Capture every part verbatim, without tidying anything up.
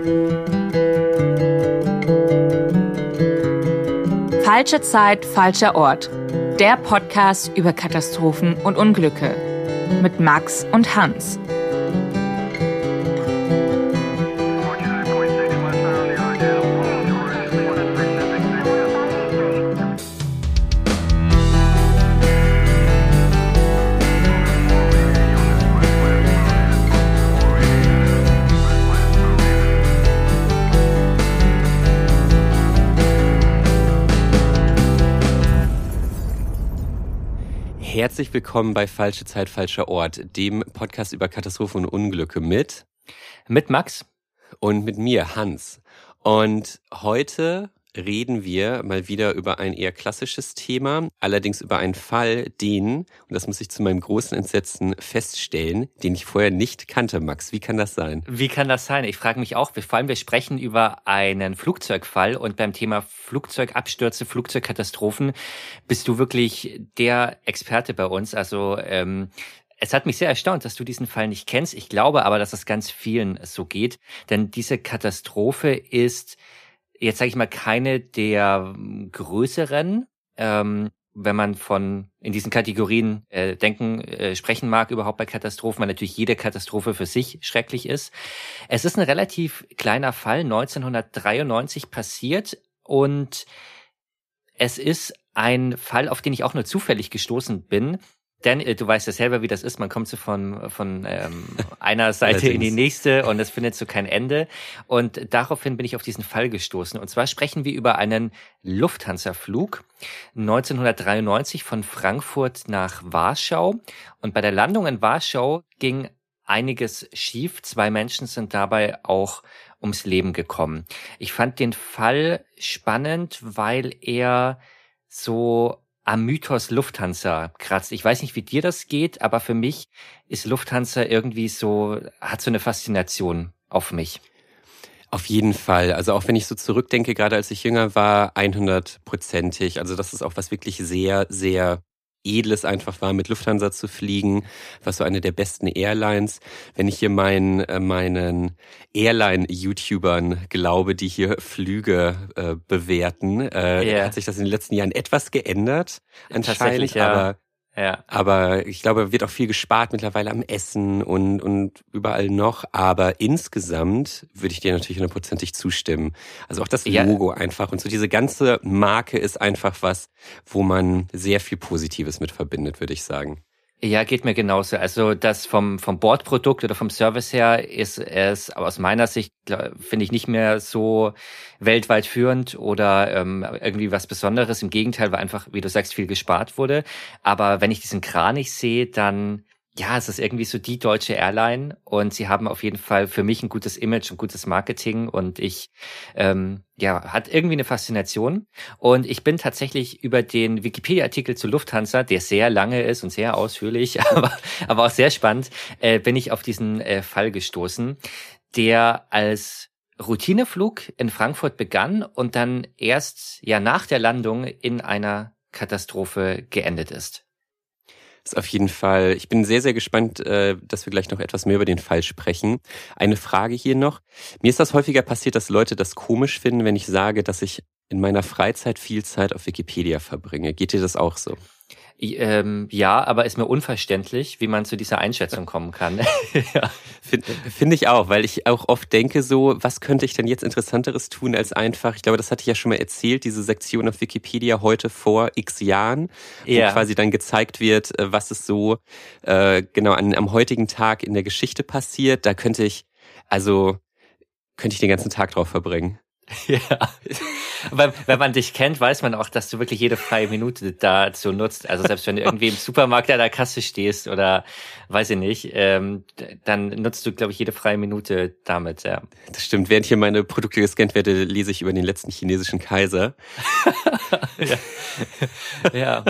Falsche Zeit, falscher Ort. Der Podcast über Katastrophen und Unglücke. Mit Max und Hans. Herzlich willkommen bei Falsche Zeit, falscher Ort, dem Podcast über Katastrophen und Unglücke mit mit Max und mit mir, Hans. Und heute reden wir mal wieder über ein eher klassisches Thema, allerdings über einen Fall, den, und das muss ich zu meinem großen Entsetzen feststellen, den ich vorher nicht kannte, Max. Wie kann das sein? Wie kann das sein? Ich frage mich auch. Vor allem, wir sprechen über einen Flugzeugfall und beim Thema Flugzeugabstürze, Flugzeugkatastrophen bist du wirklich der Experte bei uns. Also ähm, es hat mich sehr erstaunt, dass du diesen Fall nicht kennst. Ich glaube aber, dass es ganz vielen so geht, denn diese Katastrophe ist jetzt sage ich mal keine der größeren, ähm, wenn man von in diesen Kategorien äh, denken, äh, sprechen mag, überhaupt bei Katastrophen, weil natürlich jede Katastrophe für sich schrecklich ist. Es ist ein relativ kleiner Fall, neunzehnhundertdreiundneunzig passiert und es ist ein Fall, auf den ich auch nur zufällig gestoßen bin. Denn äh, du weißt ja selber, wie das ist. Man kommt so von von ähm, einer Seite in die nächste und es findet so kein Ende. Und daraufhin bin ich auf diesen Fall gestoßen. Und zwar sprechen wir über einen Lufthansa-Flug neunzehnhundertdreiundneunzig von Frankfurt nach Warschau. Und bei der Landung in Warschau ging einiges schief. Zwei Menschen sind dabei auch ums Leben gekommen. Ich fand den Fall spannend, weil er so am Mythos Lufthansa kratzt. Ich weiß nicht, wie dir das geht, aber für mich ist Lufthansa irgendwie so, hat so eine Faszination auf mich. Auf jeden Fall. Also auch wenn ich so zurückdenke, gerade als ich jünger war, hundertprozentig. Also das ist auch was wirklich sehr, sehr Edles einfach war, mit Lufthansa zu fliegen, was so eine der besten Airlines. Wenn ich hier meinen meinen Airline-YouTubern glaube, die hier Flüge äh, bewerten, äh, yeah. hat sich das in den letzten Jahren etwas geändert anscheinend, ja. aber Ja. Aber ich glaube, wird auch viel gespart mittlerweile am Essen und und überall noch. Aber insgesamt würde ich dir natürlich hundertprozentig zustimmen. Also auch das Logo ja. einfach und so diese ganze Marke ist einfach was, wo man sehr viel Positives mit verbindet, würde ich sagen. Ja, geht mir genauso. Also das vom vom Bordprodukt oder vom Service her ist es, aber aus meiner Sicht finde ich nicht mehr so weltweit führend oder ähm, irgendwie was Besonderes. Im Gegenteil, weil einfach, wie du sagst, viel gespart wurde. Aber wenn ich diesen Kranich sehe, dann ja, es ist irgendwie so die deutsche Airline und sie haben auf jeden Fall für mich ein gutes Image und gutes Marketing und ich, ähm, ja, hat irgendwie eine Faszination und ich bin tatsächlich über den Wikipedia-Artikel zu Lufthansa, der sehr lange ist und sehr ausführlich, aber, aber auch sehr spannend, äh, bin ich auf diesen äh, Fall gestoßen, der als Routineflug in Frankfurt begann und dann erst, ja, nach der Landung in einer Katastrophe geendet ist. Ist auf jeden Fall. Ich bin sehr, sehr gespannt, dass wir gleich noch etwas mehr über den Fall sprechen. Eine Frage hier noch. Mir ist das häufiger passiert, dass Leute das komisch finden, wenn ich sage, dass ich in meiner Freizeit viel Zeit auf Wikipedia verbringe. Geht dir das auch so? Ähm, ja, aber ist mir unverständlich, wie man zu dieser Einschätzung kommen kann. ja. Finde find ich auch, weil ich auch oft denke so, was könnte ich denn jetzt Interessanteres tun als einfach, ich glaube, das hatte ich ja schon mal erzählt, diese Sektion auf Wikipedia heute vor x Jahren, wo ja. quasi dann gezeigt wird, was ist so äh, genau an, am heutigen Tag in der Geschichte passiert. Da könnte ich, also könnte ich den ganzen Tag drauf verbringen. Ja, weil wenn man dich kennt, weiß man auch, dass du wirklich jede freie Minute dazu nutzt. Also selbst wenn du irgendwie im Supermarkt an der Kasse stehst oder weiß ich nicht, ähm, dann nutzt du, glaube ich, jede freie Minute damit, ja. Das stimmt. Während hier meine Produkte gescannt werde, lese ich über den letzten chinesischen Kaiser. ja. ja.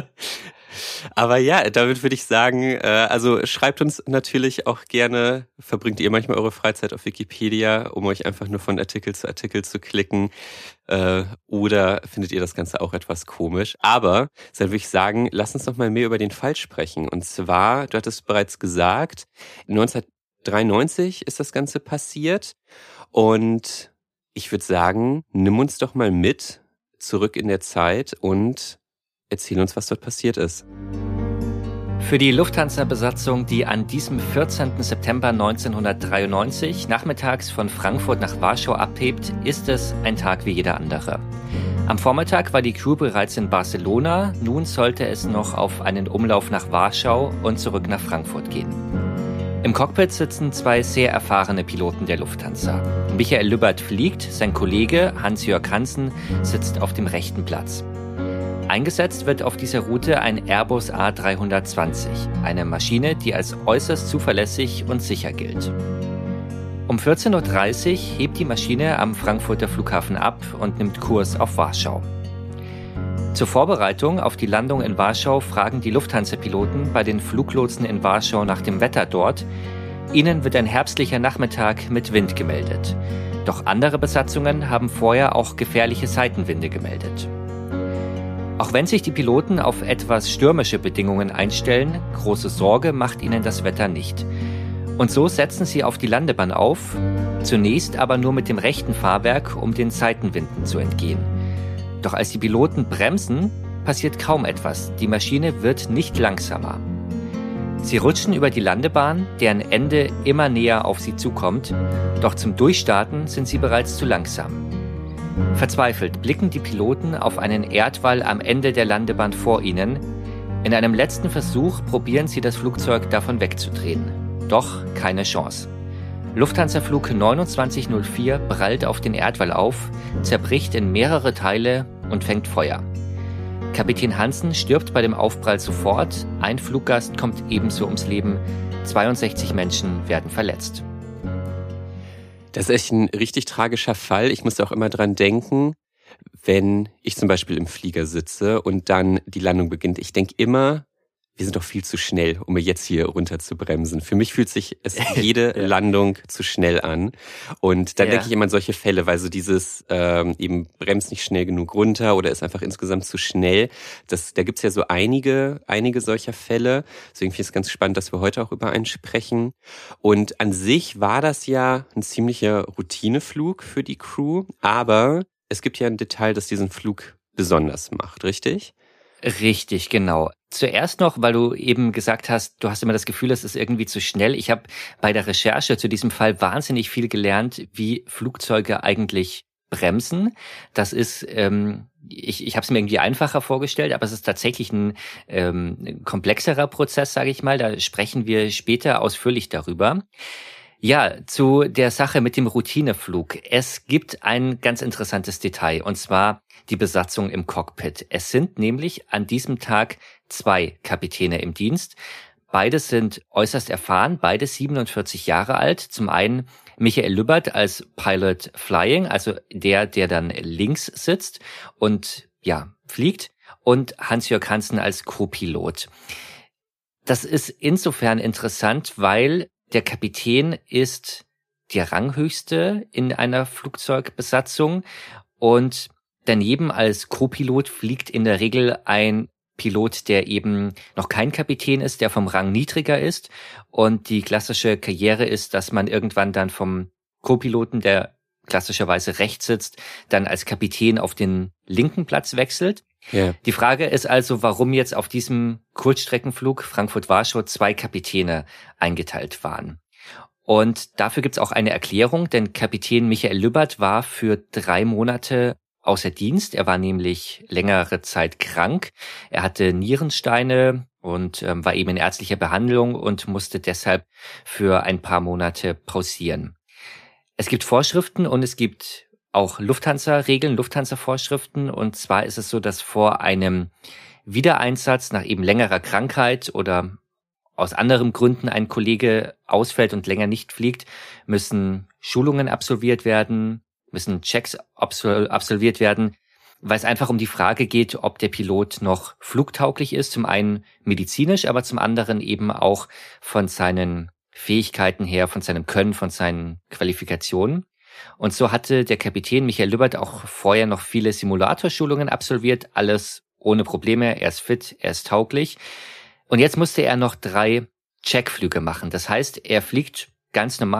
Aber ja, damit würde ich sagen, äh, also schreibt uns natürlich auch gerne, verbringt ihr manchmal eure Freizeit auf Wikipedia, um euch einfach nur von Artikel zu Artikel zu klicken, äh, oder findet ihr das Ganze auch etwas komisch? Aber dann würde ich sagen, lass uns noch mal mehr über den Fall sprechen. Und zwar, du hattest bereits gesagt, neunzehnhundertdreiundneunzig ist das Ganze passiert. Und ich würde sagen, nimm uns doch mal mit zurück in der Zeit und erzähl uns, was dort passiert ist. Für die Lufthansa-Besatzung, die an diesem vierzehnten September neunzehnhundertdreiundneunzig nachmittags von Frankfurt nach Warschau abhebt, ist es ein Tag wie jeder andere. Am Vormittag war die Crew bereits in Barcelona, nun sollte es noch auf einen Umlauf nach Warschau und zurück nach Frankfurt gehen. Im Cockpit sitzen zwei sehr erfahrene Piloten der Lufthansa. Michael Lübbert fliegt, sein Kollege Hans-Jörg Hansen sitzt auf dem rechten Platz. Eingesetzt wird auf dieser Route ein Airbus A dreihundertzwanzig, eine Maschine, die als äußerst zuverlässig und sicher gilt. Um vierzehn Uhr dreißig hebt die Maschine am Frankfurter Flughafen ab und nimmt Kurs auf Warschau. Zur Vorbereitung auf die Landung in Warschau fragen die Lufthansa-Piloten bei den Fluglotsen in Warschau nach dem Wetter dort. Ihnen wird ein herbstlicher Nachmittag mit Wind gemeldet. Doch andere Besatzungen haben vorher auch gefährliche Seitenwinde gemeldet. Auch wenn sich die Piloten auf etwas stürmische Bedingungen einstellen, große Sorge macht ihnen das Wetter nicht. Und so setzen sie auf die Landebahn auf, zunächst aber nur mit dem rechten Fahrwerk, um den Seitenwinden zu entgehen. Doch als die Piloten bremsen, passiert kaum etwas. Die Maschine wird nicht langsamer. Sie rutschen über die Landebahn, deren Ende immer näher auf sie zukommt, doch zum Durchstarten sind sie bereits zu langsam. Verzweifelt blicken die Piloten auf einen Erdwall am Ende der Landebahn vor ihnen. In einem letzten Versuch probieren sie, das Flugzeug davon wegzudrehen. Doch keine Chance. Lufthansa-Flug neunundzwanzig null vier prallt auf den Erdwall auf, zerbricht in mehrere Teile und fängt Feuer. Kapitän Hansen stirbt bei dem Aufprall sofort, ein Fluggast kommt ebenso ums Leben, zweiundsechzig Menschen werden verletzt. Das ist echt ein richtig tragischer Fall. Ich muss auch immer dran denken, wenn ich zum Beispiel im Flieger sitze und dann die Landung beginnt. Ich denke immer, wir sind doch viel zu schnell, um jetzt hier runter zu bremsen. Für mich fühlt sich es jede ja. Landung zu schnell an. Und dann ja. denke ich immer an solche Fälle, weil so dieses ähm, eben bremst nicht schnell genug runter oder ist einfach insgesamt zu schnell. Das, da gibt's ja so einige, einige solcher Fälle. Deswegen finde ich es ganz spannend, dass wir heute auch über einen sprechen. Und an sich war das ja ein ziemlicher Routineflug für die Crew. Aber es gibt ja ein Detail, das diesen Flug besonders macht, richtig? Richtig, genau. Zuerst noch, weil du eben gesagt hast, du hast immer das Gefühl, es ist irgendwie zu schnell. Ich habe bei der Recherche zu diesem Fall wahnsinnig viel gelernt, wie Flugzeuge eigentlich bremsen. Das ist, ähm, ich, ich habe es mir irgendwie einfacher vorgestellt, aber es ist tatsächlich ein ähm, komplexerer Prozess, sage ich mal. Da sprechen wir später ausführlich darüber. Ja, zu der Sache mit dem Routineflug. Es gibt ein ganz interessantes Detail, und zwar die Besatzung im Cockpit. Es sind nämlich an diesem Tag zwei Kapitäne im Dienst. Beide sind äußerst erfahren, beide siebenundvierzig Jahre alt. Zum einen Michael Lübbert als Pilot Flying, also der, der dann links sitzt und ja fliegt, und Hans-Jörg Hansen als Co-Pilot. Das ist insofern interessant, weil der Kapitän ist der Ranghöchste in einer Flugzeugbesatzung und daneben als Co-Pilot fliegt in der Regel ein Pilot, der eben noch kein Kapitän ist, der vom Rang niedriger ist. Und die klassische Karriere ist, dass man irgendwann dann vom Co-Piloten, der klassischerweise rechts sitzt, dann als Kapitän auf den linken Platz wechselt. Yeah. Die Frage ist also, warum jetzt auf diesem Kurzstreckenflug Frankfurt-Warschau zwei Kapitäne eingeteilt waren. Und dafür gibt's auch eine Erklärung, denn Kapitän Michael Lübbert war für drei Monate außer Dienst. Er war nämlich längere Zeit krank. Er hatte Nierensteine und ähm, war eben in ärztlicher Behandlung und musste deshalb für ein paar Monate pausieren. Es gibt Vorschriften und es gibt auch Lufthansa-Regeln, Lufthansa-Vorschriften. Und zwar ist es so, dass vor einem Wiedereinsatz nach eben längerer Krankheit oder aus anderen Gründen ein Kollege ausfällt und länger nicht fliegt, müssen Schulungen absolviert werden, müssen Checks absolviert werden, weil es einfach um die Frage geht, ob der Pilot noch flugtauglich ist, zum einen medizinisch, aber zum anderen eben auch von seinen Fähigkeiten her, von seinem Können, von seinen Qualifikationen. Und so hatte der Kapitän Michael Lübbert auch vorher noch viele Simulatorschulungen absolviert, alles ohne Probleme, er ist fit, er ist tauglich. Und jetzt musste er noch drei Checkflüge machen. Das heißt, er fliegt ganz normal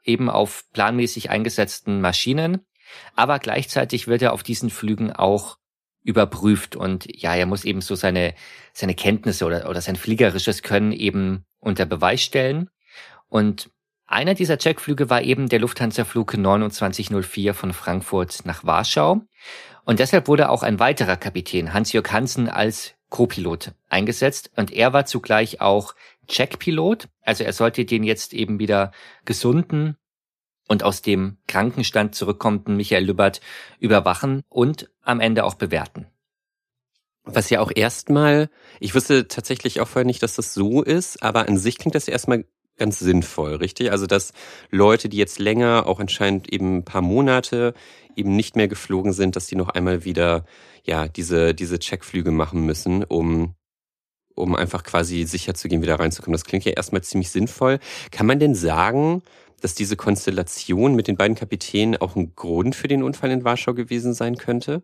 eben auf planmäßig eingesetzten Maschinen. Aber gleichzeitig wird er auf diesen Flügen auch überprüft und ja, er muss eben so seine seine Kenntnisse oder oder sein fliegerisches Können eben unter Beweis stellen. Und einer dieser Checkflüge war eben der Lufthansa-Flug neunundzwanzig null vier von Frankfurt nach Warschau. Und deshalb wurde auch ein weiterer Kapitän, Hans-Jörg Hansen, als Co-Pilot eingesetzt. Und er war zugleich auch Checkpilot. Also er sollte den jetzt eben wieder gesunden und aus dem Krankenstand zurückkommenden Michael Lübbert überwachen und am Ende auch bewerten. Was ja auch erstmal, ich wusste tatsächlich auch vorher nicht, dass das so ist, aber an sich klingt das erstmal ganz sinnvoll, richtig? Also dass Leute, die jetzt länger, auch anscheinend eben ein paar Monate eben nicht mehr geflogen sind, dass die noch einmal wieder ja diese diese Checkflüge machen müssen, um um einfach quasi sicher zu gehen, wieder reinzukommen. Das klingt ja erstmal ziemlich sinnvoll. Kann man denn sagen, dass diese Konstellation mit den beiden Kapitänen auch ein Grund für den Unfall in Warschau gewesen sein könnte?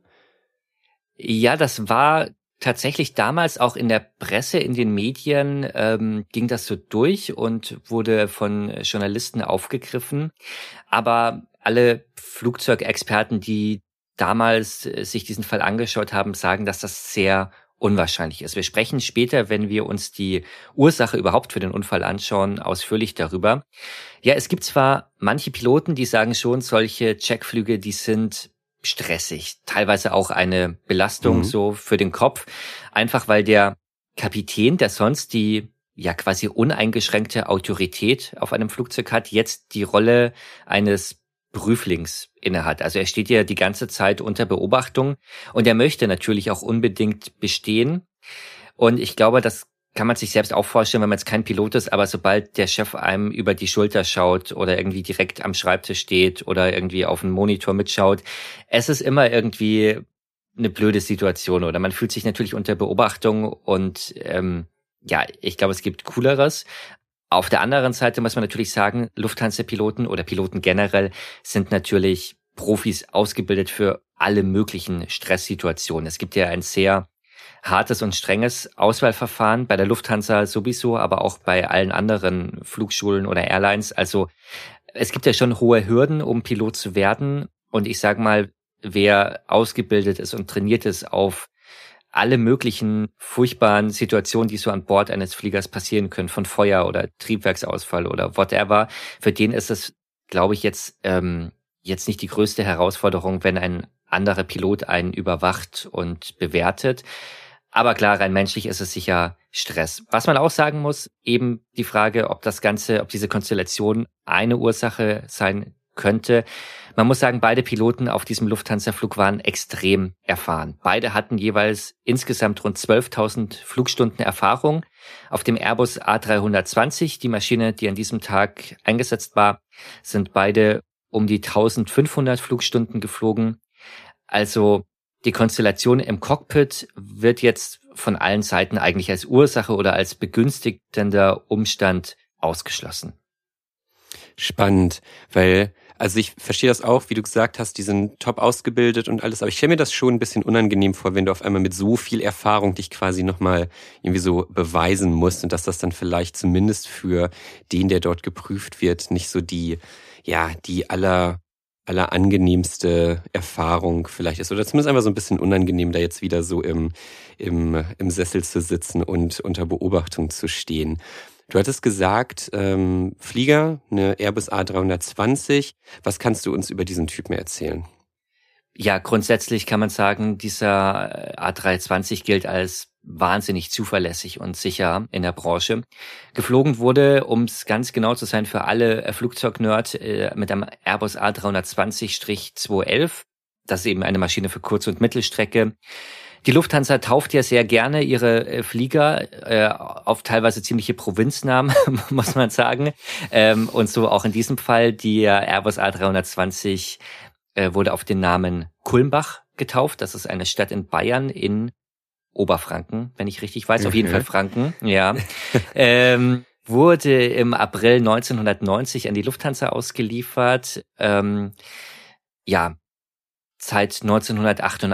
Ja, das war tatsächlich damals auch in der Presse, in den Medien, ähm, ging das so durch und wurde von Journalisten aufgegriffen. Aber alle Flugzeugexperten, die damals sich diesen Fall angeschaut haben, sagen, dass das sehr unwahrscheinlich ist. Wir sprechen später, wenn wir uns die Ursache überhaupt für den Unfall anschauen, ausführlich darüber. Ja, es gibt zwar manche Piloten, die sagen schon, solche Checkflüge, die sind stressig, teilweise auch eine Belastung mhm. so für den Kopf, einfach weil der Kapitän, der sonst die ja quasi uneingeschränkte Autorität auf einem Flugzeug hat, jetzt die Rolle eines Prüflings innehat. Also er steht ja die ganze Zeit unter Beobachtung und er möchte natürlich auch unbedingt bestehen. Und ich glaube, das kann man sich selbst auch vorstellen, wenn man jetzt kein Pilot ist, aber sobald der Chef einem über die Schulter schaut oder irgendwie direkt am Schreibtisch steht oder irgendwie auf den Monitor mitschaut, es ist immer irgendwie eine blöde Situation oder man fühlt sich natürlich unter Beobachtung und ähm, ja, ich glaube, es gibt Cooleres. Auf der anderen Seite muss man natürlich sagen, Lufthansa-Piloten oder Piloten generell sind natürlich Profis, ausgebildet für alle möglichen Stresssituationen. Es gibt ja ein sehr hartes und strenges Auswahlverfahren bei der Lufthansa sowieso, aber auch bei allen anderen Flugschulen oder Airlines. Also es gibt ja schon hohe Hürden, um Pilot zu werden. Und ich sage mal, wer ausgebildet ist und trainiert ist auf alle möglichen furchtbaren Situationen, die so an Bord eines Fliegers passieren können, von Feuer oder Triebwerksausfall oder whatever, für den ist es, glaube ich, jetzt ähm, jetzt nicht die größte Herausforderung, wenn ein anderer Pilot einen überwacht und bewertet. Aber klar, rein menschlich ist es sicher Stress. Was man auch sagen muss, eben die Frage, ob das Ganze, ob diese Konstellation eine Ursache sein könnte. Man muss sagen, beide Piloten auf diesem Lufthansa-Flug waren extrem erfahren. Beide hatten jeweils insgesamt rund zwölftausend Flugstunden Erfahrung. Auf dem Airbus A drei zwanzig, die Maschine, die an diesem Tag eingesetzt war, sind beide um die eintausendfünfhundert Flugstunden geflogen. Also die Konstellation im Cockpit wird jetzt von allen Seiten eigentlich als Ursache oder als begünstigender Umstand ausgeschlossen. Spannend, weil, also ich verstehe das auch, wie du gesagt hast, die sind top ausgebildet und alles, aber ich stelle mir das schon ein bisschen unangenehm vor, wenn du auf einmal mit so viel Erfahrung dich quasi nochmal irgendwie so beweisen musst und dass das dann vielleicht zumindest für den, der dort geprüft wird, nicht so die, ja, die aller allerangenehmste Erfahrung vielleicht ist. Oder zumindest einfach so ein bisschen unangenehm, da jetzt wieder so im, im, im Sessel zu sitzen und unter Beobachtung zu stehen. Du hattest gesagt, ähm, Flieger, eine Airbus A drei zwanzig. Was kannst du uns über diesen Typen erzählen? Ja, grundsätzlich kann man sagen, dieser A drei zwanzig gilt als wahnsinnig zuverlässig und sicher in der Branche. Geflogen wurde, um es ganz genau zu sein, für alle Flugzeugnerd äh, mit einem Airbus A drei zwanzig zwei elf. Das ist eben eine Maschine für Kurz- und Mittelstrecke. Die Lufthansa tauft ja sehr gerne ihre äh, Flieger äh, auf teilweise ziemliche Provinznamen, muss man sagen. Ähm, und so auch in diesem Fall, die Airbus A drei zwanzig äh, wurde auf den Namen Kulmbach getauft. Das ist eine Stadt in Bayern in Oberfranken, wenn ich richtig weiß. Okay. Auf jeden Fall Franken, ja. ähm, wurde im April neunzehnhundertneunzig an die Lufthansa ausgeliefert. Ähm, ja, seit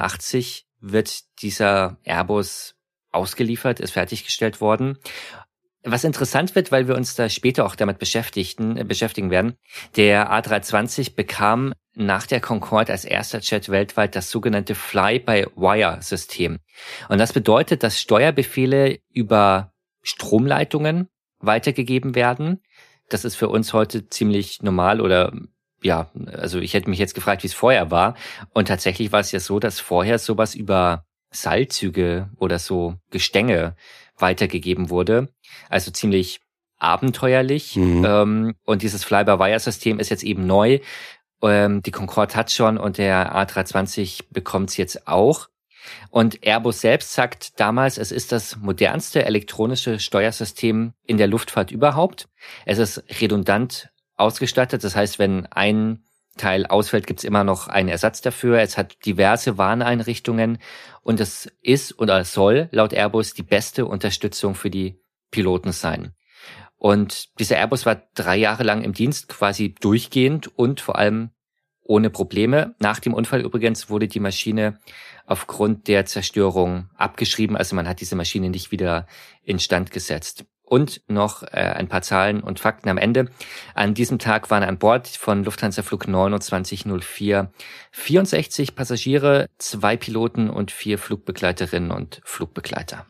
neunzehnhundertachtundachtzig wird dieser Airbus ausgeliefert, ist fertiggestellt worden. Was interessant wird, weil wir uns da später auch damit beschäftigen, äh, beschäftigen werden, der A drei zwanzig bekam nach der Concorde als erster Jet weltweit das sogenannte Fly-by-Wire-System. Und das bedeutet, dass Steuerbefehle über Stromleitungen weitergegeben werden. Das ist für uns heute ziemlich normal oder ja, also ich hätte mich jetzt gefragt, wie es vorher war. Und tatsächlich war es ja so, dass vorher sowas über Seilzüge oder so Gestänge weitergegeben wurde. Also ziemlich abenteuerlich. Mhm. Ähm, und dieses Fly-by-Wire-System ist jetzt eben neu. Ähm, die Concorde hat schon und der A drei zwanzig bekommt es jetzt auch. Und Airbus selbst sagt damals, es ist das modernste elektronische Steuersystem in der Luftfahrt überhaupt. Es ist redundant ausgestattet. Das heißt, wenn ein Teil ausfällt, gibt es immer noch einen Ersatz dafür. Es hat diverse Warneinrichtungen und es ist oder soll laut Airbus die beste Unterstützung für die Piloten sein. Und dieser Airbus war drei Jahre lang im Dienst, quasi durchgehend und vor allem ohne Probleme. Nach dem Unfall übrigens wurde die Maschine aufgrund der Zerstörung abgeschrieben. Also man hat diese Maschine nicht wieder instand gesetzt. Und noch äh, ein paar Zahlen und Fakten am Ende. An diesem Tag waren an Bord von Lufthansa-Flug neunundzwanzig null vier vierundsechzig Passagiere, zwei Piloten und vier Flugbegleiterinnen und Flugbegleiter.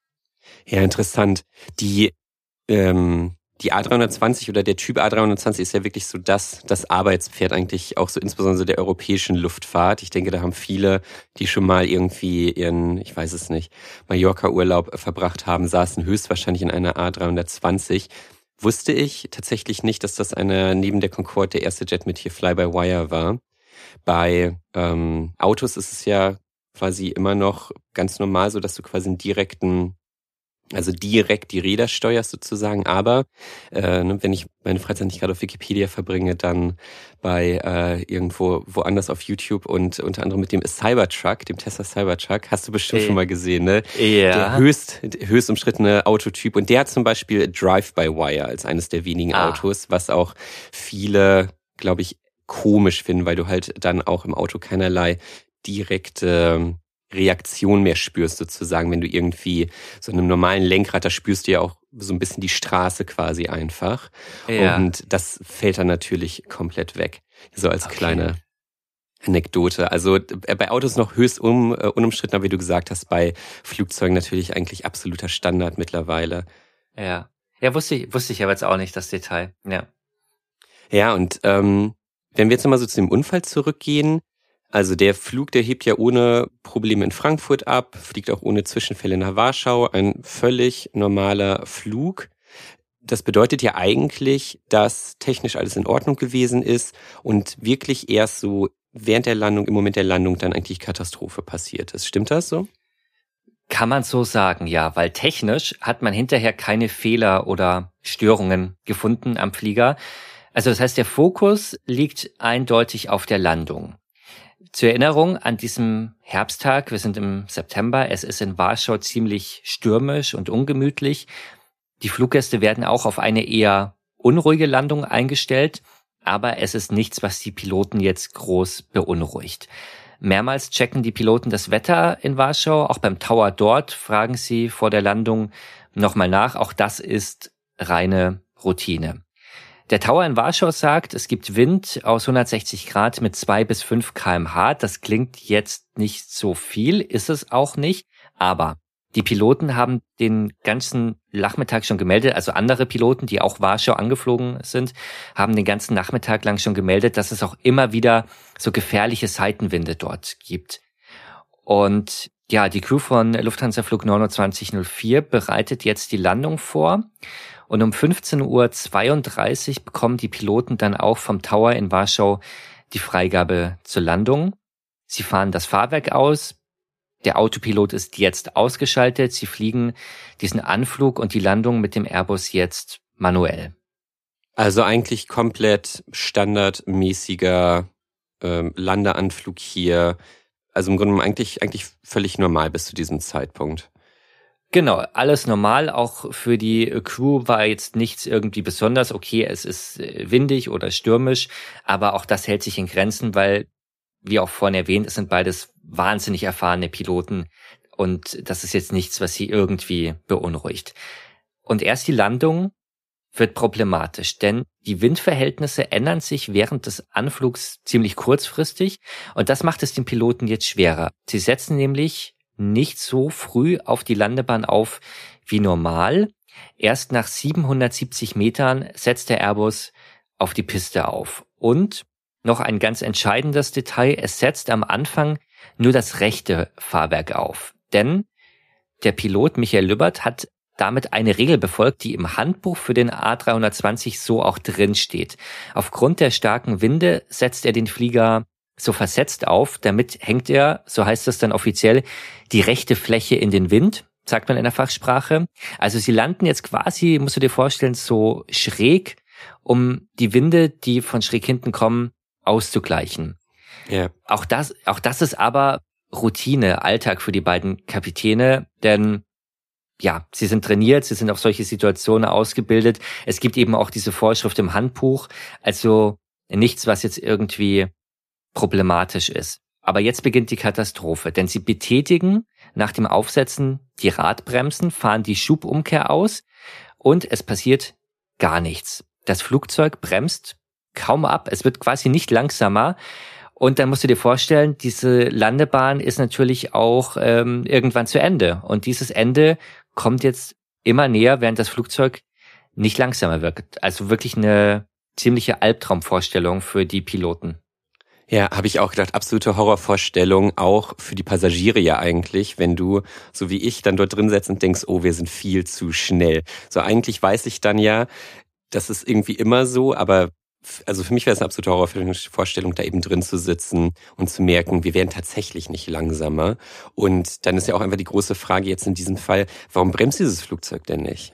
Ja, interessant. Die ähm, die A drei zwanzig oder der Typ A drei zwanzig ist ja wirklich so das, das Arbeitspferd eigentlich auch so insbesondere der europäischen Luftfahrt. Ich denke, da haben viele, die schon mal irgendwie ihren, ich weiß es nicht, Mallorca-Urlaub verbracht haben, saßen höchstwahrscheinlich in einer A drei zwanzig. Wusste ich tatsächlich nicht, dass das eine neben der Concorde der erste Jet mit hier Fly-by-Wire war. Bei ähm, Autos ist es ja quasi immer noch ganz normal so, dass du quasi einen direkten Also direkt die Räder steuerst sozusagen, aber äh, wenn ich meine Freizeit nicht gerade auf Wikipedia verbringe, dann bei äh, irgendwo woanders auf YouTube und unter anderem mit dem Cybertruck, dem Tesla Cybertruck, hast du bestimmt e- schon mal gesehen, ne? Ja. Der höchst, höchst umstrittene Autotyp und der hat zum Beispiel Drive-by-Wire als eines der wenigen ah. Autos, was auch viele, glaube ich, komisch finden, weil du halt dann auch im Auto keinerlei direkte Reaktion mehr spürst sozusagen, wenn du irgendwie so einem normalen Lenkrad, da spürst du ja auch so ein bisschen die Straße quasi einfach. Ja. Und das fällt dann natürlich komplett weg. So als okay. kleine Anekdote. Also bei Autos noch höchst un, uh, unumstritten, aber wie du gesagt hast, bei Flugzeugen natürlich eigentlich absoluter Standard mittlerweile. Ja, ja wusste ich, wusste ich aber jetzt auch nicht, das Detail. Ja, ja und ähm, wenn wir jetzt nochmal so zu dem Unfall zurückgehen, also der Flug, der hebt ja ohne Probleme in Frankfurt ab, fliegt auch ohne Zwischenfälle nach Warschau, ein völlig normaler Flug. Das bedeutet ja eigentlich, dass technisch alles in Ordnung gewesen ist und wirklich erst so während der Landung, im Moment der Landung dann eigentlich Katastrophe passiert ist. Stimmt das so? Kann man so sagen, ja, weil technisch hat man hinterher keine Fehler oder Störungen gefunden am Flieger. Also das heißt, der Fokus liegt eindeutig auf der Landung. Zur Erinnerung an diesem Herbsttag, wir sind im September, es ist in Warschau ziemlich stürmisch und ungemütlich. Die Fluggäste werden auch auf eine eher unruhige Landung eingestellt, aber es ist nichts, was die Piloten jetzt groß beunruhigt. Mehrmals checken die Piloten das Wetter in Warschau, auch beim Tower dort fragen sie vor der Landung nochmal nach. Auch das ist reine Routine. Der Tower in Warschau sagt, es gibt Wind aus hundertsechzig Grad mit zwei bis fünf Kilometer pro Stunde. Das klingt jetzt nicht so viel, ist es auch nicht. Aber die Piloten haben den ganzen Nachmittag schon gemeldet, also andere Piloten, die auch Warschau angeflogen sind, haben den ganzen Nachmittag lang schon gemeldet, dass es auch immer wieder so gefährliche Seitenwinde dort gibt. Und ja, die Crew von Lufthansa Flug neunundzwanzig null vier bereitet jetzt die Landung vor. Und um fünfzehn Uhr zweiunddreißig bekommen die Piloten dann auch vom Tower in Warschau die Freigabe zur Landung. Sie fahren das Fahrwerk aus. Der Autopilot ist jetzt ausgeschaltet. Sie fliegen diesen Anflug und die Landung mit dem Airbus jetzt manuell. Also eigentlich komplett standardmäßiger ähm, Landeanflug hier. Also im Grunde eigentlich, eigentlich völlig normal bis zu diesem Zeitpunkt. Genau, alles normal, auch für die Crew war jetzt nichts irgendwie besonders. Okay, es ist windig oder stürmisch, aber auch das hält sich in Grenzen, weil, wie auch vorhin erwähnt, es sind beides wahnsinnig erfahrene Piloten und das ist jetzt nichts, was sie irgendwie beunruhigt. Und erst die Landung wird problematisch, denn die Windverhältnisse ändern sich während des Anflugs ziemlich kurzfristig und das macht es den Piloten jetzt schwerer. Sie setzen nämlich nicht so früh auf die Landebahn auf wie normal. Erst nach siebenhundertsiebzig Metern setzt der Airbus auf die Piste auf. Und noch ein ganz entscheidendes Detail, es setzt am Anfang nur das rechte Fahrwerk auf. Denn der Pilot Michael Lübbert hat damit eine Regel befolgt, die im Handbuch für den A drei zwanzig so auch drin steht. Aufgrund der starken Winde setzt er den Flieger so versetzt auf, damit hängt er, so heißt es dann offiziell, die rechte Fläche in den Wind, sagt man in der Fachsprache. Also sie landen jetzt quasi, musst du dir vorstellen, so schräg, um die Winde, die von schräg hinten kommen, auszugleichen. Ja. Auch das, auch das ist aber Routine, Alltag für die beiden Kapitäne, denn ja, sie sind trainiert, sie sind auf solche Situationen ausgebildet. Es gibt eben auch diese Vorschrift im Handbuch, also nichts, was jetzt irgendwie problematisch ist. Aber jetzt beginnt die Katastrophe, denn sie betätigen nach dem Aufsetzen die Radbremsen, fahren die Schubumkehr aus und es passiert gar nichts. Das Flugzeug bremst kaum ab, es wird quasi nicht langsamer. Und dann musst du dir vorstellen, diese Landebahn ist natürlich auch ähm, irgendwann zu Ende. Und dieses Ende kommt jetzt immer näher, während das Flugzeug nicht langsamer wird. Also wirklich eine ziemliche Albtraumvorstellung für die Piloten. Ja, habe ich auch gedacht, absolute Horrorvorstellung, auch für die Passagiere ja eigentlich, wenn du, so wie ich, dann dort drin sitzt und denkst, oh, wir sind viel zu schnell. So eigentlich weiß ich dann ja, das ist irgendwie immer so, aber also für mich wäre es eine absolute Horrorvorstellung, da eben drin zu sitzen und zu merken, wir werden tatsächlich nicht langsamer. Und dann ist ja auch einfach die große Frage jetzt in diesem Fall, warum bremst dieses Flugzeug denn nicht?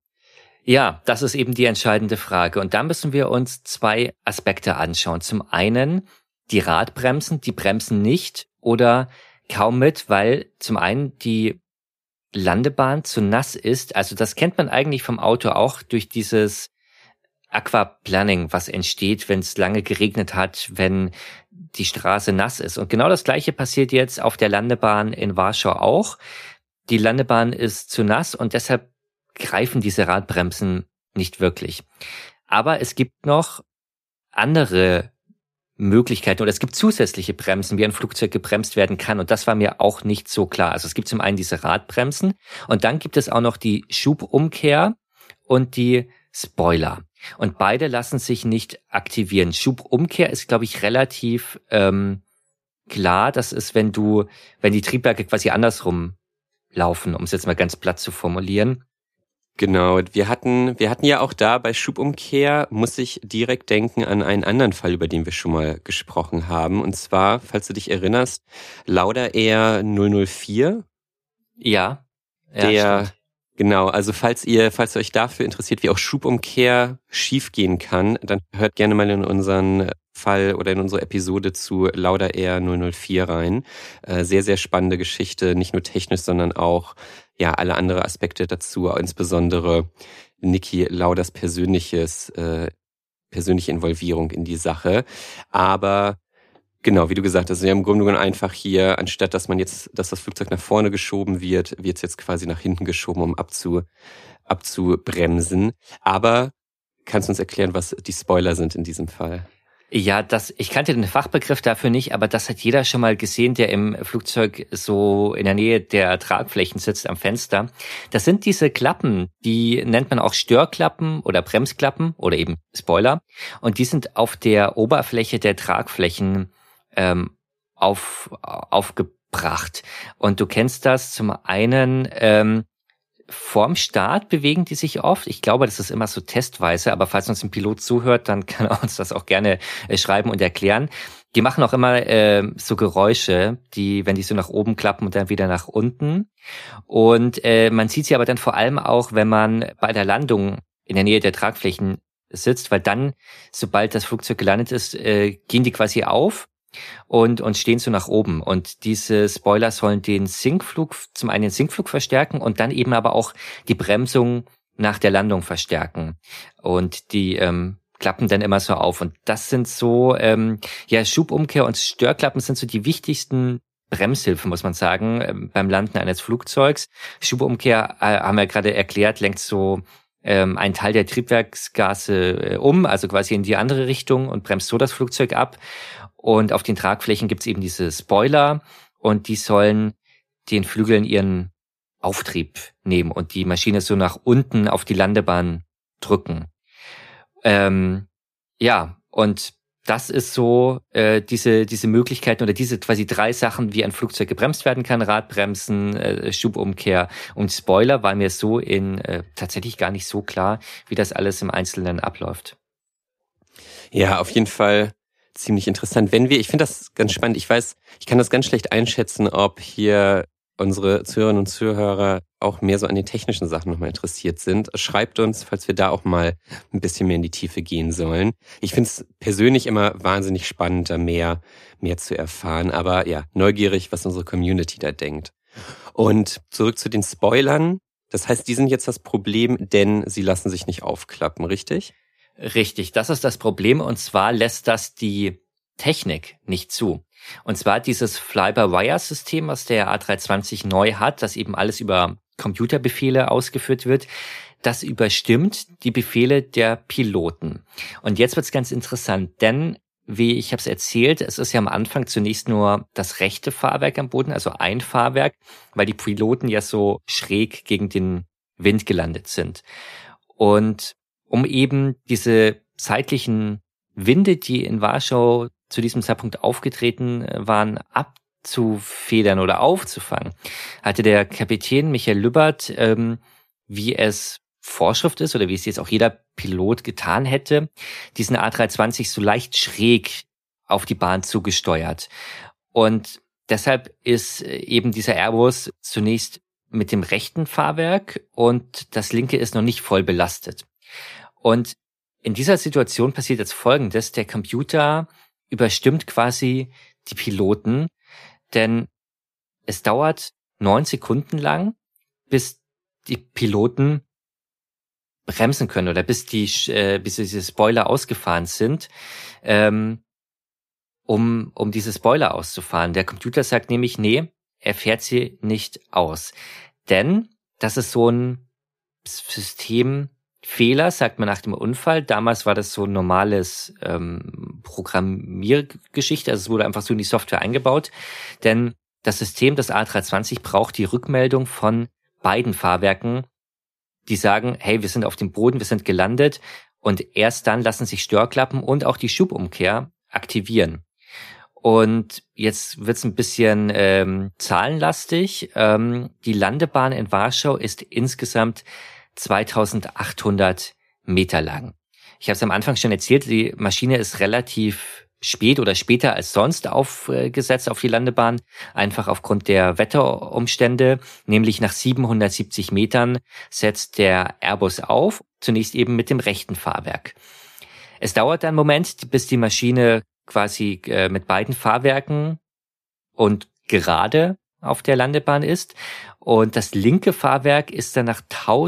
Ja, das ist eben die entscheidende Frage. Und da müssen wir uns zwei Aspekte anschauen. Zum einen die Radbremsen, die bremsen nicht oder kaum mit, weil zum einen die Landebahn zu nass ist. Also das kennt man eigentlich vom Auto auch durch dieses Aquaplaning, was entsteht, wenn es lange geregnet hat, wenn die Straße nass ist. Und genau das Gleiche passiert jetzt auf der Landebahn in Warschau auch. Die Landebahn ist zu nass und deshalb greifen diese Radbremsen nicht wirklich. Aber es gibt noch andere Möglichkeiten oder es gibt zusätzliche Bremsen, wie ein Flugzeug gebremst werden kann. Und das war mir auch nicht so klar. Also es gibt zum einen diese Radbremsen und dann gibt es auch noch die Schubumkehr und die Spoiler. Und beide lassen sich nicht aktivieren. Schubumkehr ist, glaube ich, relativ ähm, klar. Das ist, wenn du, wenn die Triebwerke quasi andersrum laufen, um es jetzt mal ganz platt zu formulieren. Genau, wir hatten, wir hatten ja auch da bei Schubumkehr, muss ich direkt denken an einen anderen Fall, über den wir schon mal gesprochen haben. Und zwar, falls du dich erinnerst, Lauda Air null null vier. Ja, ja, der, stimmt. Genau, also falls ihr, falls ihr euch dafür interessiert, wie auch Schubumkehr schiefgehen kann, dann hört gerne mal in unseren Fall oder in unsere Episode zu Lauda Air null null vier rein. Äh, sehr, sehr spannende Geschichte, nicht nur technisch, sondern auch ja alle andere Aspekte dazu, insbesondere Niki Laudas persönliches, äh, persönliche Involvierung in die Sache. Aber genau, wie du gesagt hast, wir haben im Grunde genommen einfach hier, anstatt dass man jetzt, dass das Flugzeug nach vorne geschoben wird, wird es jetzt quasi nach hinten geschoben, um abzu, abzubremsen. Aber kannst du uns erklären, was die Spoiler sind in diesem Fall? Ja, das, ich kannte den Fachbegriff dafür nicht, aber das hat jeder schon mal gesehen, der im Flugzeug so in der Nähe der Tragflächen sitzt am Fenster. Das sind diese Klappen, die nennt man auch Störklappen oder Bremsklappen oder eben Spoiler. Und die sind auf der Oberfläche der Tragflächen ähm, auf, aufgebracht. Und du kennst das zum einen, ähm, vorm Start bewegen die sich oft. Ich glaube, das ist immer so testweise, aber falls uns ein Pilot zuhört, dann kann er uns das auch gerne äh, schreiben und erklären. Die machen auch immer äh, so Geräusche, die, wenn die so nach oben klappen und dann wieder nach unten. Und äh, man sieht sie aber dann vor allem auch, wenn man bei der Landung in der Nähe der Tragflächen sitzt, weil dann, sobald das Flugzeug gelandet ist, äh, gehen die quasi auf und und stehen so nach oben. Und diese Spoiler sollen den Sinkflug, zum einen den Sinkflug verstärken und dann eben aber auch die Bremsung nach der Landung verstärken. Und die ähm, klappen dann immer so auf. Und das sind so, ähm, ja, Schubumkehr und Störklappen sind so die wichtigsten Bremshilfe, muss man sagen, beim Landen eines Flugzeugs. Schubumkehr, äh, haben wir gerade erklärt, lenkt so ähm, einen Teil der Triebwerksgase äh, um, also quasi in die andere Richtung und bremst so das Flugzeug ab. Und auf den Tragflächen gibt's eben diese Spoiler und die sollen den Flügeln ihren Auftrieb nehmen und die Maschine so nach unten auf die Landebahn drücken. Ähm, ja, und das ist so äh, diese diese Möglichkeiten oder diese quasi drei Sachen, wie ein Flugzeug gebremst werden kann: Radbremsen, äh, Schubumkehr und Spoiler. War mir so in äh, tatsächlich gar nicht so klar, wie das alles im Einzelnen abläuft. Ja, auf jeden Fall ziemlich interessant. Wenn wir, ich finde das ganz spannend. Ich weiß, ich kann das ganz schlecht einschätzen, ob hier unsere Zuhörerinnen und Zuhörer auch mehr so an den technischen Sachen nochmal interessiert sind. Schreibt uns, falls wir da auch mal ein bisschen mehr in die Tiefe gehen sollen. Ich finde es persönlich immer wahnsinnig spannend, da mehr, mehr zu erfahren. Aber ja, neugierig, was unsere Community da denkt. Und zurück zu den Spoilern. Das heißt, die sind jetzt das Problem, denn sie lassen sich nicht aufklappen, richtig? Richtig, das ist das Problem. Und zwar lässt das die Technik nicht zu. Und zwar dieses Fly-by-Wire-System, was der A drei zwanzig neu hat, das eben alles über Computerbefehle ausgeführt wird, das überstimmt die Befehle der Piloten. Und jetzt wird's ganz interessant, denn wie ich habe es erzählt, es ist ja am Anfang zunächst nur das rechte Fahrwerk am Boden, also ein Fahrwerk, weil die Piloten ja so schräg gegen den Wind gelandet sind. Und um eben diese seitlichen Winde, die in Warschau zu diesem Zeitpunkt aufgetreten waren, abzufedern oder aufzufangen, hatte der Kapitän Michael Lübbert, ähm, wie es Vorschrift ist oder wie es jetzt auch jeder Pilot getan hätte, diesen A drei zwanzig so leicht schräg auf die Bahn zugesteuert. Und deshalb ist eben dieser Airbus zunächst mit dem rechten Fahrwerk und das linke ist noch nicht voll belastet. Und in dieser Situation passiert jetzt Folgendes: Der Computer überstimmt quasi die Piloten, denn es dauert neun Sekunden lang, bis die Piloten bremsen können oder bis die äh, bis diese Spoiler ausgefahren sind, ähm, um um diese Spoiler auszufahren. Der Computer sagt nämlich, nee, er fährt sie nicht aus, denn das ist so ein Systemfehler, sagt man nach dem Unfall. Damals war das so ein normales ähm, Programmiergeschichte, also es wurde einfach so in die Software eingebaut, denn das System des A drei zwanzig braucht die Rückmeldung von beiden Fahrwerken, die sagen, hey, wir sind auf dem Boden, wir sind gelandet, und erst dann lassen sich Störklappen und auch die Schubumkehr aktivieren. Und jetzt wird's ein bisschen ähm, zahlenlastig. Ähm, die Landebahn in Warschau ist insgesamt zweitausendachthundert Meter lang. Ich habe es am Anfang schon erzählt, die Maschine ist relativ spät oder später als sonst aufgesetzt auf die Landebahn, einfach aufgrund der Wetterumstände, nämlich nach siebenhundertsiebzig Metern setzt der Airbus auf, zunächst eben mit dem rechten Fahrwerk. Es dauert einen Moment, bis die Maschine quasi äh, mit beiden Fahrwerken und gerade auf der Landebahn ist, und das linke Fahrwerk ist dann nach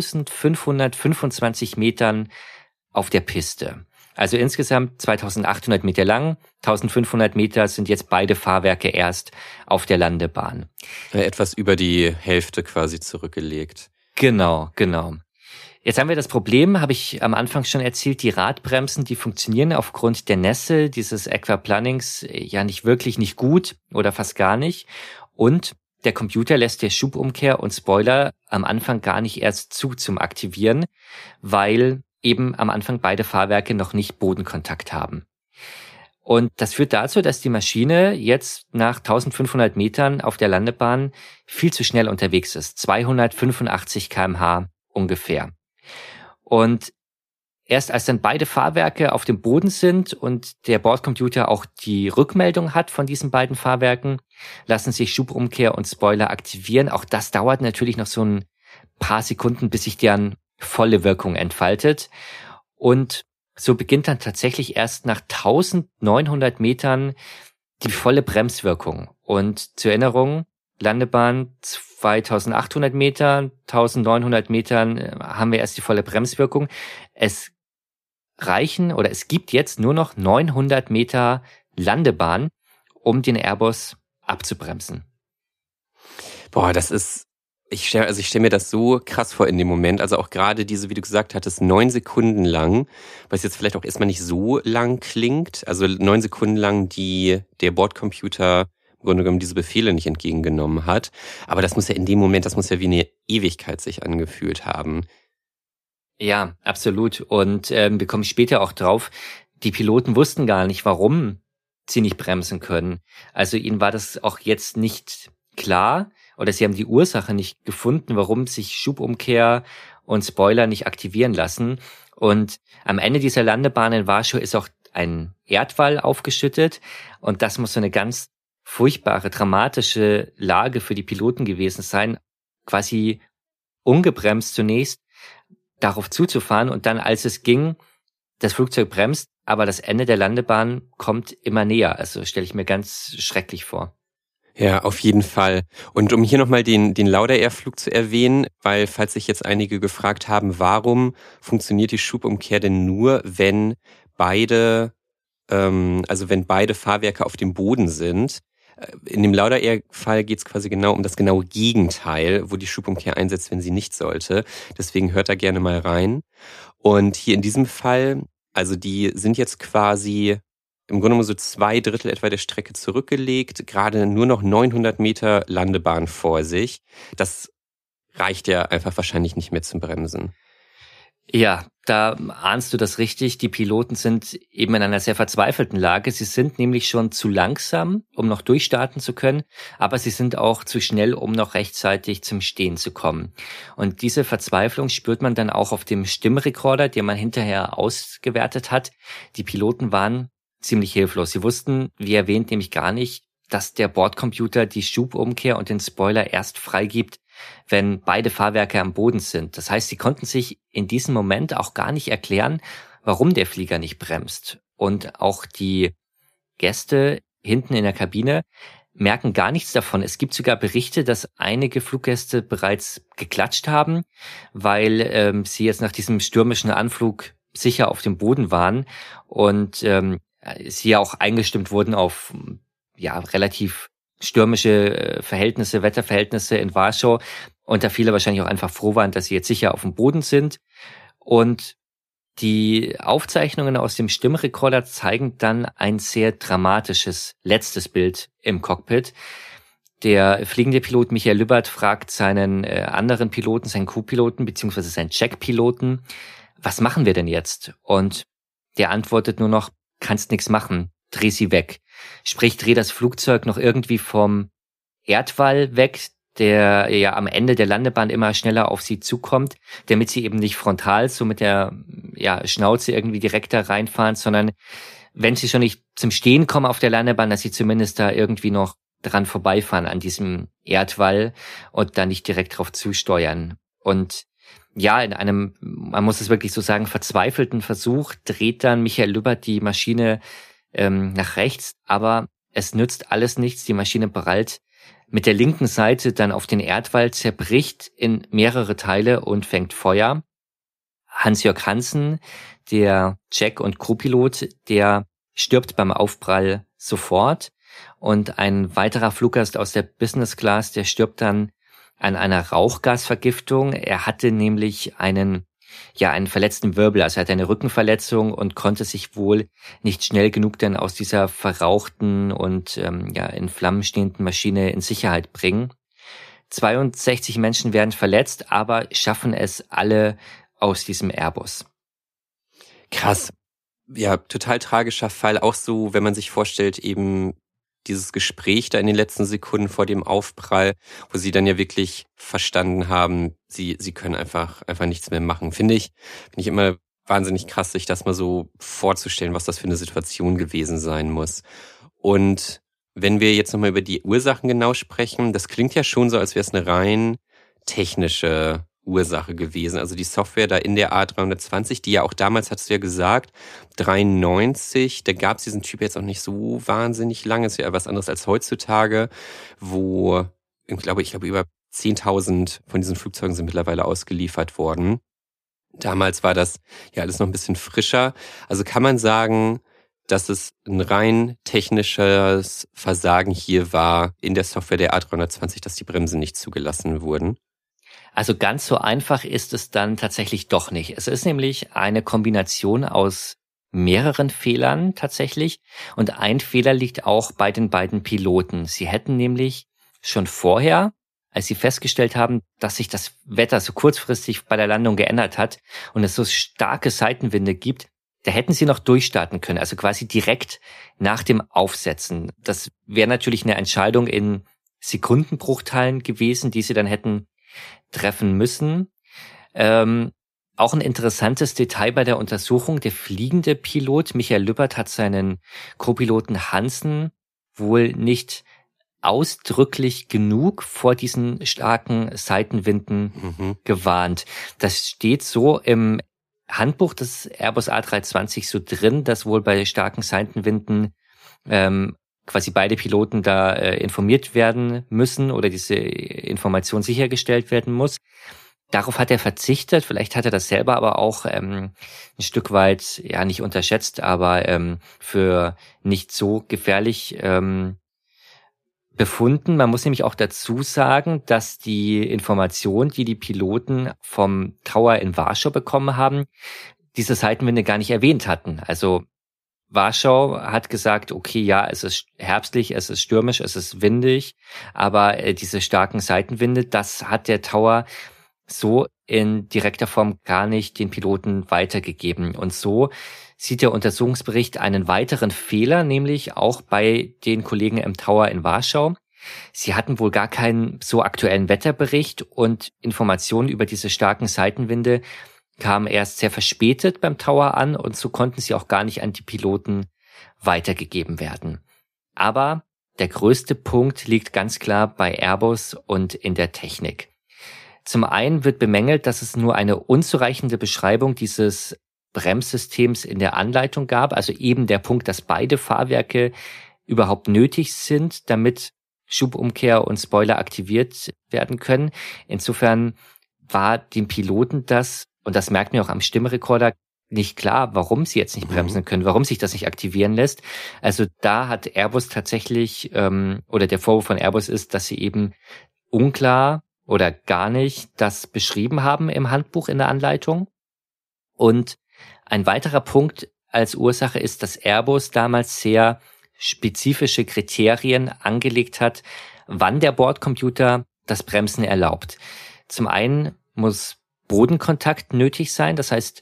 eintausendfünfhundertfünfundzwanzig Metern auf der Piste. Also insgesamt zweitausendachthundert Meter lang, eintausendfünfhundert Meter sind jetzt beide Fahrwerke erst auf der Landebahn. Etwas über die Hälfte quasi zurückgelegt. Genau, genau. Jetzt haben wir das Problem, habe ich am Anfang schon erzählt, die Radbremsen, die funktionieren aufgrund der Nässe dieses Aquaplanings ja nicht wirklich nicht gut oder fast gar nicht. Und der Computer lässt der Schubumkehr und Spoiler am Anfang gar nicht erst zu zum Aktivieren, weil eben am Anfang beide Fahrwerke noch nicht Bodenkontakt haben. Und das führt dazu, dass die Maschine jetzt nach eintausendfünfhundert Metern auf der Landebahn viel zu schnell unterwegs ist. zweihundertfünfundachtzig Kilometer pro Stunde ungefähr. Und erst als dann beide Fahrwerke auf dem Boden sind und der Bordcomputer auch die Rückmeldung hat von diesen beiden Fahrwerken, lassen sich Schubumkehr und Spoiler aktivieren. Auch das dauert natürlich noch so ein paar Sekunden, bis sich deren volle Wirkung entfaltet. Und so beginnt dann tatsächlich erst nach eintausendneunhundert Metern die volle Bremswirkung. Und zur Erinnerung, Landebahn zweitausendachthundert Meter, eintausendneunhundert Metern haben wir erst die volle Bremswirkung. Es reichen oder es gibt jetzt nur noch neunhundert Meter Landebahn, um den Airbus abzubremsen? Boah, das ist, ich stelle also ich stell mir das so krass vor in dem Moment. Also auch gerade diese, wie du gesagt hattest, neun Sekunden lang, was jetzt vielleicht auch erstmal nicht so lang klingt. Also neun Sekunden lang, die der Bordcomputer im Grunde genommen diese Befehle nicht entgegengenommen hat. Aber das muss ja in dem Moment, das muss ja wie eine Ewigkeit sich angefühlt haben. Ja, absolut. Und ähm, wir kommen später auch drauf, die Piloten wussten gar nicht, warum sie nicht bremsen können. Also ihnen war das auch jetzt nicht klar oder sie haben die Ursache nicht gefunden, warum sich Schubumkehr und Spoiler nicht aktivieren lassen. Und am Ende dieser Landebahn in Warschau ist auch ein Erdwall aufgeschüttet und das muss so eine ganz furchtbare, dramatische Lage für die Piloten gewesen sein, quasi ungebremst zunächst darauf zuzufahren und dann, als es ging, das Flugzeug bremst, aber das Ende der Landebahn kommt immer näher. Also stelle ich mir ganz schrecklich vor. Ja, auf jeden Fall. Und um hier nochmal den, den Laudair-Flug zu erwähnen, weil falls sich jetzt einige gefragt haben, warum funktioniert die Schubumkehr denn nur, wenn beide, ähm, also wenn beide Fahrwerke auf dem Boden sind? In dem Laudair-Fall geht es quasi genau um das genaue Gegenteil, wo die Schubumkehr einsetzt, wenn sie nicht sollte. Deswegen hört da gerne mal rein. Und hier in diesem Fall, also die sind jetzt quasi im Grunde genommen so zwei Drittel etwa der Strecke zurückgelegt, gerade nur noch neunhundert Meter Landebahn vor sich. Das reicht ja einfach wahrscheinlich nicht mehr zum Bremsen. Ja, da ahnst du das richtig. Die Piloten sind eben in einer sehr verzweifelten Lage. Sie sind nämlich schon zu langsam, um noch durchstarten zu können, aber sie sind auch zu schnell, um noch rechtzeitig zum Stehen zu kommen. Und diese Verzweiflung spürt man dann auch auf dem Stimmrekorder, den man hinterher ausgewertet hat. Die Piloten waren ziemlich hilflos. Sie wussten, wie erwähnt, nämlich gar nicht, dass der Bordcomputer die Schubumkehr und den Spoiler erst freigibt, wenn beide Fahrwerke am Boden sind. Das heißt, sie konnten sich in diesem Moment auch gar nicht erklären, warum der Flieger nicht bremst. Und auch die Gäste hinten in der Kabine merken gar nichts davon. Es gibt sogar Berichte, dass einige Fluggäste bereits geklatscht haben, weil ähm, sie jetzt nach diesem stürmischen Anflug sicher auf dem Boden waren und ähm, sie ja auch eingestimmt wurden auf ja relativ stürmische Verhältnisse, Wetterverhältnisse in Warschau und da viele wahrscheinlich auch einfach froh waren, dass sie jetzt sicher auf dem Boden sind. Und die Aufzeichnungen aus dem Stimmrekorder zeigen dann ein sehr dramatisches letztes Bild im Cockpit. Der fliegende Pilot Michael Lübbert fragt seinen äh, anderen Piloten, seinen Co-Piloten beziehungsweise seinen Check-Piloten, was machen wir denn jetzt? Und der antwortet nur noch, kannst nix machen, dreh sie weg. Sprich, dreh das Flugzeug noch irgendwie vom Erdwall weg, der ja am Ende der Landebahn immer schneller auf sie zukommt, damit sie eben nicht frontal so mit der ja, Schnauze irgendwie direkt da reinfahren, sondern wenn sie schon nicht zum Stehen kommen auf der Landebahn, dass sie zumindest da irgendwie noch dran vorbeifahren an diesem Erdwall und da nicht direkt drauf zusteuern. Und ja, in einem, man muss es wirklich so sagen, verzweifelten Versuch dreht dann Michael Lübbert die Maschine ähm, nach rechts, aber es nützt alles nichts. Die Maschine prallt mit der linken Seite dann auf den Erdwall, zerbricht in mehrere Teile und fängt Feuer. Hans-Jörg Hansen, der Check- und Co-Pilot, der stirbt beim Aufprall sofort. Und ein weiterer Fluggast aus der Business Class, der stirbt dann an einer Rauchgasvergiftung. Er hatte nämlich einen, ja, einen verletzten Wirbel, also er hatte eine Rückenverletzung und konnte sich wohl nicht schnell genug dann aus dieser verrauchten und ähm, ja in Flammen stehenden Maschine in Sicherheit bringen. zweiundsechzig Menschen werden verletzt, aber schaffen es alle aus diesem Airbus. Krass. Ja, total tragischer Fall. Auch so, wenn man sich vorstellt, eben dieses Gespräch da in den letzten Sekunden vor dem Aufprall, wo sie dann ja wirklich verstanden haben, sie sie können einfach einfach nichts mehr machen. Finde ich, finde ich immer wahnsinnig krass, sich das mal so vorzustellen, was das für eine Situation gewesen sein muss. Und wenn wir jetzt nochmal über die Ursachen genau sprechen, das klingt ja schon so, als wäre es eine rein technische Ursache gewesen. Also die Software da in der A drei zwanzig, die ja auch damals, hast du ja gesagt, dreiundneunzig, da gab es diesen Typ jetzt auch nicht so wahnsinnig lange, ist ja was anderes als heutzutage, wo, ich glaube, ich glaube über zehntausend von diesen Flugzeugen sind mittlerweile ausgeliefert worden. Damals war das ja alles noch ein bisschen frischer. Also kann man sagen, dass es ein rein technisches Versagen hier war in der Software der A dreihundertzwanzig, dass die Bremsen nicht zugelassen wurden? Also ganz so einfach ist es dann tatsächlich doch nicht. Es ist nämlich eine Kombination aus mehreren Fehlern tatsächlich. Und ein Fehler liegt auch bei den beiden Piloten. Sie hätten nämlich schon vorher, als sie festgestellt haben, dass sich das Wetter so kurzfristig bei der Landung geändert hat und es so starke Seitenwinde gibt, da hätten sie noch durchstarten können, also quasi direkt nach dem Aufsetzen. Das wäre natürlich eine Entscheidung in Sekundenbruchteilen gewesen, die sie dann hätten treffen müssen. Ähm, auch ein interessantes Detail bei der Untersuchung: Der fliegende Pilot Michael Lübbert hat seinen Co-Piloten Hansen wohl nicht ausdrücklich genug vor diesen starken Seitenwinden mhm. gewarnt. Das steht so im Handbuch des Airbus A dreihundertzwanzig so drin, dass wohl bei starken Seitenwinden ähm, quasi beide Piloten da äh, informiert werden müssen oder diese Information sichergestellt werden muss. Darauf hat er verzichtet. Vielleicht hat er das selber aber auch ähm, ein Stück weit, ja, nicht unterschätzt, aber ähm, für nicht so gefährlich ähm, befunden. Man muss nämlich auch dazu sagen, dass die Information, die die Piloten vom Tower in Warschau bekommen haben, diese Seitenwinde gar nicht erwähnt hatten. Also Warschau hat gesagt, okay, ja, es ist herbstlich, es ist stürmisch, es ist windig, aber äh, diese starken Seitenwinde, das hat der Tower so in direkter Form gar nicht den Piloten weitergegeben. Und so sieht der Untersuchungsbericht einen weiteren Fehler, nämlich auch bei den Kollegen im Tower in Warschau. Sie hatten wohl gar keinen so aktuellen Wetterbericht und Informationen über diese starken Seitenwinde kamen erst sehr verspätet beim Tower an und so konnten sie auch gar nicht an die Piloten weitergegeben werden. Aber der größte Punkt liegt ganz klar bei Airbus und in der Technik. Zum einen wird bemängelt, dass es nur eine unzureichende Beschreibung dieses Bremssystems in der Anleitung gab, also eben der Punkt, dass beide Fahrwerke überhaupt nötig sind, damit Schubumkehr und Spoiler aktiviert werden können. Insofern war dem Piloten das, und das merkt man auch am Stimmrekorder, nicht klar, warum sie jetzt nicht bremsen können, warum sich das nicht aktivieren lässt. Also da hat Airbus tatsächlich, ähm, oder der Vorwurf von Airbus ist, dass sie eben unklar oder gar nicht das beschrieben haben im Handbuch in der Anleitung. Und ein weiterer Punkt als Ursache ist, dass Airbus damals sehr spezifische Kriterien angelegt hat, wann der Bordcomputer das Bremsen erlaubt. Zum einen muss Bodenkontakt nötig sein, das heißt,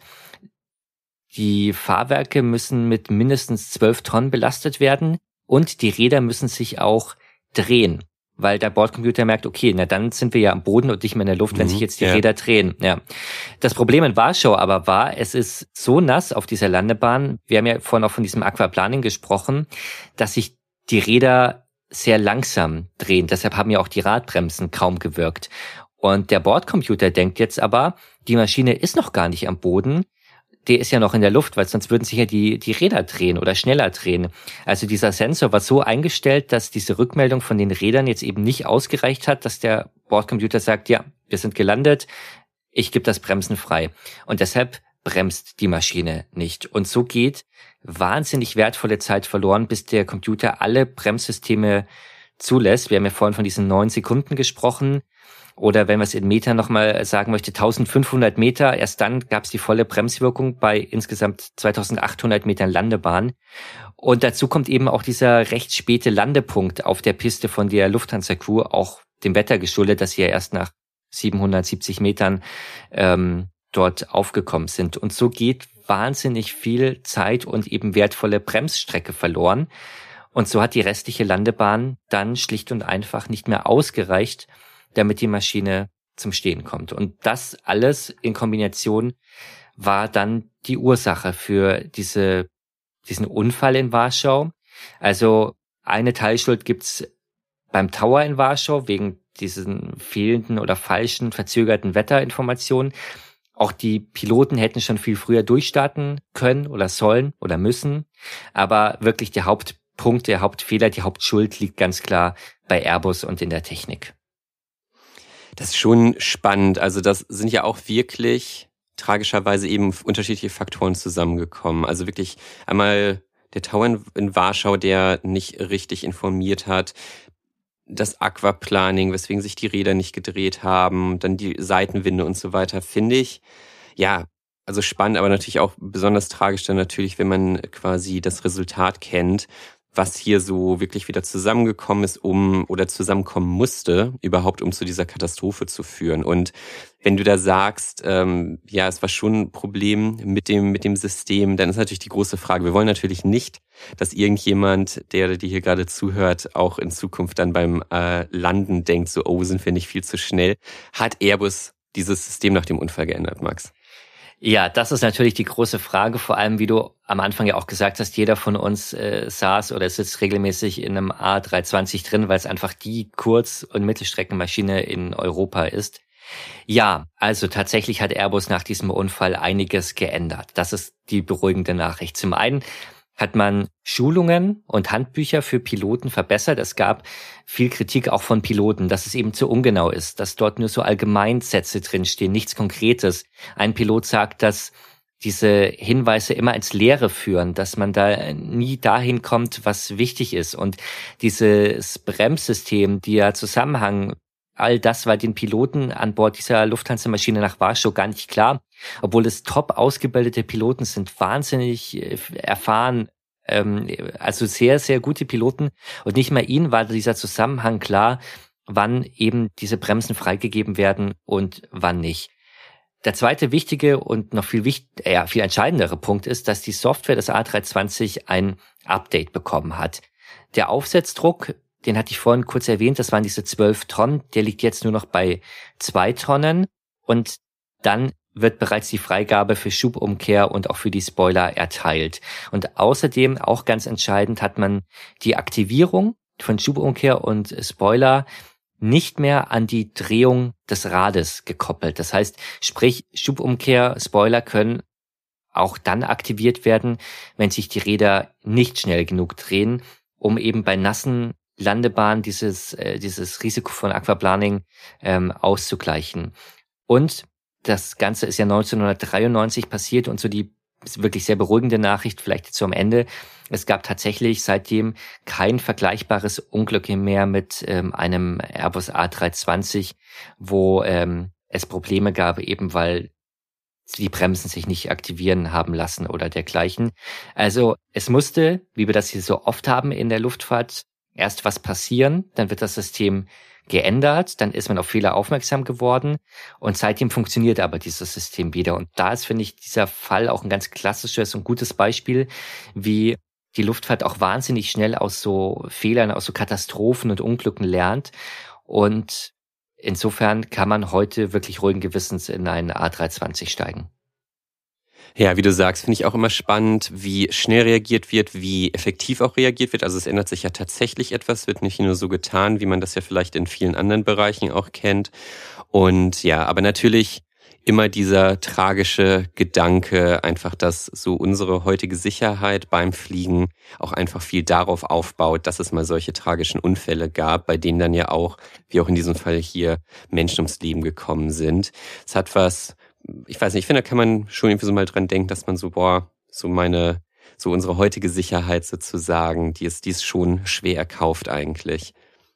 die Fahrwerke müssen mit mindestens zwölf Tonnen belastet werden und die Räder müssen sich auch drehen, weil der Bordcomputer merkt, okay, na dann sind wir ja am Boden und nicht mehr in der Luft, wenn mhm, sich jetzt die ja. Räder drehen. Ja. Das Problem in Warschau aber war, es ist so nass auf dieser Landebahn, wir haben ja vorhin auch von diesem Aquaplaning gesprochen, dass sich die Räder sehr langsam drehen. Deshalb haben ja auch die Radbremsen kaum gewirkt. Und der Bordcomputer denkt jetzt aber, die Maschine ist noch gar nicht am Boden, der ist ja noch in der Luft, weil sonst würden sich ja die, die Räder drehen oder schneller drehen. Also dieser Sensor war so eingestellt, dass diese Rückmeldung von den Rädern jetzt eben nicht ausgereicht hat, dass der Bordcomputer sagt, ja, wir sind gelandet, ich gebe das Bremsen frei. Und deshalb bremst die Maschine nicht. Und so geht wahnsinnig wertvolle Zeit verloren, bis der Computer alle Bremssysteme zulässt. Wir haben ja vorhin von diesen neun Sekunden gesprochen. Oder wenn man es in Metern nochmal sagen möchte, eintausendfünfhundert Meter. Erst dann gab es die volle Bremswirkung bei insgesamt zweitausendachthundert Metern Landebahn. Und dazu kommt eben auch dieser recht späte Landepunkt auf der Piste von der Lufthansa-Crew, auch dem Wetter geschuldet, dass sie ja erst nach siebenhundertsiebzig Metern ähm, dort aufgekommen sind. Und so geht wahnsinnig viel Zeit und eben wertvolle Bremsstrecke verloren. Und so hat die restliche Landebahn dann schlicht und einfach nicht mehr ausgereicht, damit die Maschine zum Stehen kommt. Und das alles in Kombination war dann die Ursache für diese, diesen Unfall in Warschau. Also eine Teilschuld gibt's beim Tower in Warschau wegen diesen fehlenden oder falschen, verzögerten Wetterinformationen. Auch die Piloten hätten schon viel früher durchstarten können oder sollen oder müssen. Aber wirklich der Hauptpunkt, der Hauptfehler, die Hauptschuld liegt ganz klar bei Airbus und in der Technik. Das ist schon spannend. Also das sind ja auch wirklich tragischerweise eben unterschiedliche Faktoren zusammengekommen. Also wirklich einmal der Tower in, in Warschau, der nicht richtig informiert hat, das Aquaplaning, weswegen sich die Räder nicht gedreht haben, dann die Seitenwinde und so weiter, finde ich, ja, also spannend, aber natürlich auch besonders tragisch dann natürlich, wenn man quasi das Resultat kennt, was hier so wirklich wieder zusammengekommen ist, um oder zusammenkommen musste, überhaupt um zu dieser Katastrophe zu führen. Und wenn du da sagst, ähm, ja, es war schon ein Problem mit dem mit dem System, dann ist natürlich die große Frage, wir wollen natürlich nicht, dass irgendjemand, der dir hier gerade zuhört, auch in Zukunft dann beim äh, Landen denkt, so, oh, sind wir nicht viel zu schnell. Hat Airbus dieses System nach dem Unfall geändert, Max? Ja, das ist natürlich die große Frage, vor allem wie du am Anfang ja auch gesagt hast, jeder von uns äh, saß oder sitzt regelmäßig in einem A drei zwanzig drin, weil es einfach die Kurz- und Mittelstreckenmaschine in Europa ist. Ja, also tatsächlich hat Airbus nach diesem Unfall einiges geändert. Das ist die beruhigende Nachricht. Zum einen hat man Schulungen und Handbücher für Piloten verbessert. Es gab viel Kritik auch von Piloten, dass es eben zu ungenau ist, dass dort nur so Allgemeinsätze drinstehen, nichts Konkretes. Ein Pilot sagt, dass diese Hinweise immer ins Leere führen, dass man da nie dahin kommt, was wichtig ist. Und dieses Bremssystem, der Zusammenhang, all das war den Piloten an Bord dieser Lufthansa-Maschine nach Warschau gar nicht klar, obwohl es top ausgebildete Piloten sind, wahnsinnig erfahren, ähm, also sehr, sehr gute Piloten. Und nicht mal ihnen war dieser Zusammenhang klar, wann eben diese Bremsen freigegeben werden und wann nicht. Der zweite wichtige und noch viel wichtig, ja, viel entscheidendere Punkt ist, dass die Software des A drei zwanzig ein Update bekommen hat. Der Aufsetzdruck, den hatte ich vorhin kurz erwähnt, das waren diese zwölf Tonnen, der liegt jetzt nur noch bei zwei Tonnen und dann wird bereits die Freigabe für Schubumkehr und auch für die Spoiler erteilt. Und außerdem, auch ganz entscheidend, hat man die Aktivierung von Schubumkehr und Spoiler nicht mehr an die Drehung des Rades gekoppelt. Das heißt, sprich, Schubumkehr, Spoiler können auch dann aktiviert werden, wenn sich die Räder nicht schnell genug drehen, um eben bei nassen Landebahnen dieses äh, dieses Risiko von Aquaplaning ähm, auszugleichen. Und das Ganze ist ja neunzehnhundertdreiundneunzig passiert und so die wirklich sehr beruhigende Nachricht vielleicht zum Ende. Es gab tatsächlich seitdem kein vergleichbares Unglück mehr mit ähm, einem Airbus A drei zwanzig, wo ähm, es Probleme gab, eben weil die Bremsen sich nicht aktivieren haben lassen oder dergleichen. Also es musste, wie wir das hier so oft haben in der Luftfahrt, erst was passieren, dann wird das System geändert, dann ist man auf Fehler aufmerksam geworden und seitdem funktioniert aber dieses System wieder. Und da ist, finde ich, dieser Fall auch ein ganz klassisches und gutes Beispiel, wie die Luftfahrt auch wahnsinnig schnell aus so Fehlern, aus so Katastrophen und Unglücken lernt. Und insofern kann man heute wirklich ruhigen Gewissens in einen A drei zwanzig steigen. Ja, wie du sagst, finde ich auch immer spannend, wie schnell reagiert wird, wie effektiv auch reagiert wird. Also es ändert sich ja tatsächlich etwas, wird nicht nur so getan, wie man das ja vielleicht in vielen anderen Bereichen auch kennt. Und ja, aber natürlich immer dieser tragische Gedanke, einfach, dass so unsere heutige Sicherheit beim Fliegen auch einfach viel darauf aufbaut, dass es mal solche tragischen Unfälle gab, bei denen dann ja auch, wie auch in diesem Fall hier, Menschen ums Leben gekommen sind. Es hat was, ich weiß nicht, ich finde, da kann man schon irgendwie so mal dran denken, dass man so, boah, so meine, so unsere heutige Sicherheit sozusagen, die ist, die ist schon schwer erkauft eigentlich.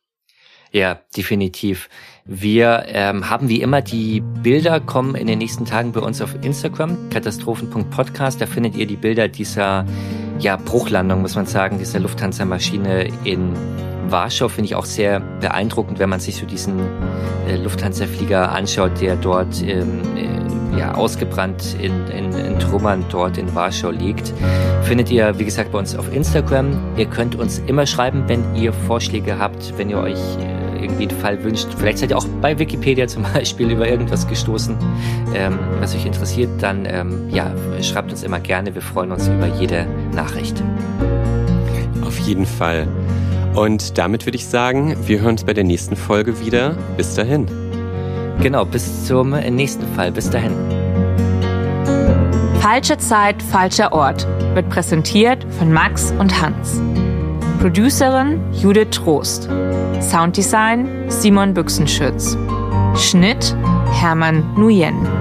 Ja, definitiv. Wir ähm, haben wie immer die Bilder, kommen in den nächsten Tagen bei uns auf Instagram, katastrophen punkt podcast. Da findet ihr die Bilder dieser ja, Bruchlandung, muss man sagen, dieser Lufthansa-Maschine in Warschau. Finde ich auch sehr beeindruckend, wenn man sich so diesen äh, Lufthansa-Flieger anschaut, der dort ähm, äh, ja, ausgebrannt in, in, in Trümmern dort in Warschau liegt. Findet ihr, wie gesagt, bei uns auf Instagram. Ihr könnt uns immer schreiben, wenn ihr Vorschläge habt, wenn ihr euch äh, irgendwie einen Fall wünscht. Vielleicht seid ihr auch bei Wikipedia zum Beispiel über irgendwas gestoßen, ähm, was euch interessiert. Dann ähm, ja, schreibt uns immer gerne. Wir freuen uns über jede Nachricht. Auf jeden Fall. Und damit würde ich sagen, wir hören uns bei der nächsten Folge wieder. Bis dahin. Genau, bis zum nächsten Fall. Bis dahin. Falsche Zeit, falscher Ort wird präsentiert von Max und Hans. Producerin Judith Trost. Sounddesign Simon Büchsenschütz. Schnitt Hermann Nguyen.